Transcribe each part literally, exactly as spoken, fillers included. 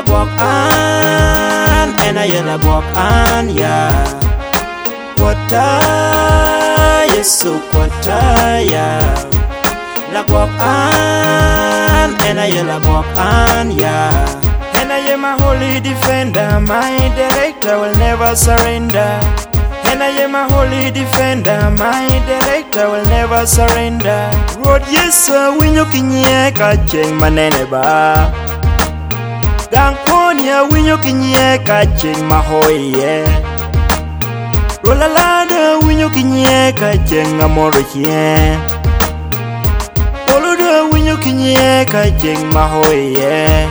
Lagwak an, and I yell lagwak an, yeah. Kwata, Yesu kwata, yeah. Lagwak an, and I yell lagwak an, yeah. And I am my holy defender, my director will never surrender. And I am a holy defender, my director will never surrender. Road yes sir, when you can hear catching manene ba. Gankonia when you can hear catching my hoye. Roll a ladder when you can hear catching a more here. Olodo when you can hear catching my hoye.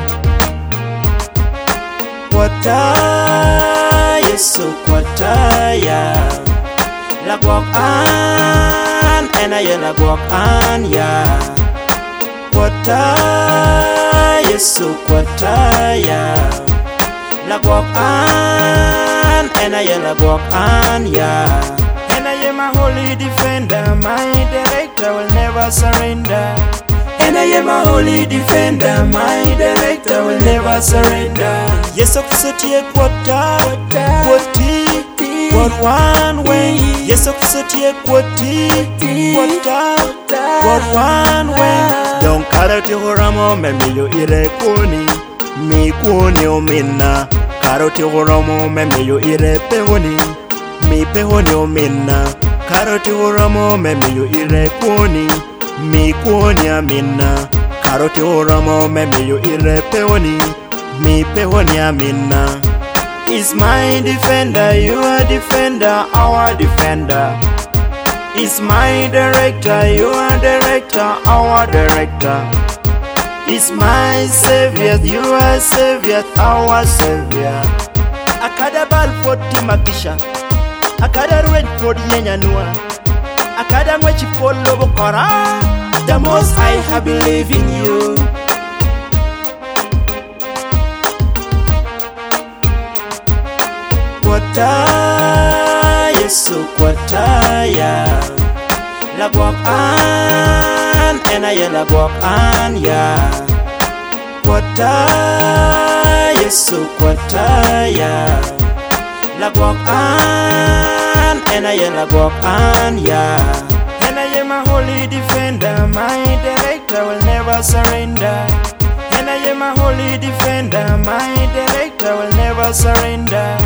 Kwata, Yesu kwata, yeah. Lagwak an, and I yell lagwak an, yeah. Kwata, Yesu kwata, yeah. Lagwak an, and I yell lagwak an, yeah. And I am a holy defender, my director will never surrender. And I am a holy defender, my director will never surrender. Yes, Oxotia Quata, Quati, what one way. Yes, Oxotia Quati, Quata, what one way. Don't carrot your ramo, Memilio Ireconi, me quoni o minna. Carrot your ramo, Memilio Irepeoni, me peoni o minna. Carrot your ramo, Memilio Ireconi. Mi kuoni amina, karoti oramo memi yo irepeoni, mi peoni amina. Is my defender, you are defender, our defender. Is my director, you are director, our director. Is my savior, you are savior, our savior. Akada bal for Timakisha, akada red for Yenyanua. Akada mwechi follow bokora. The most I have believed in you. Kwata, Yesu kwata, yeah. Lagwak an, and I yell lagwak an, yeah. Kwata, Yesu kwata, yeah. Lagwak an, and I yell lagwak an, yeah. And I am a holy defender, my director will never surrender. And I am a holy defender, my director will never surrender.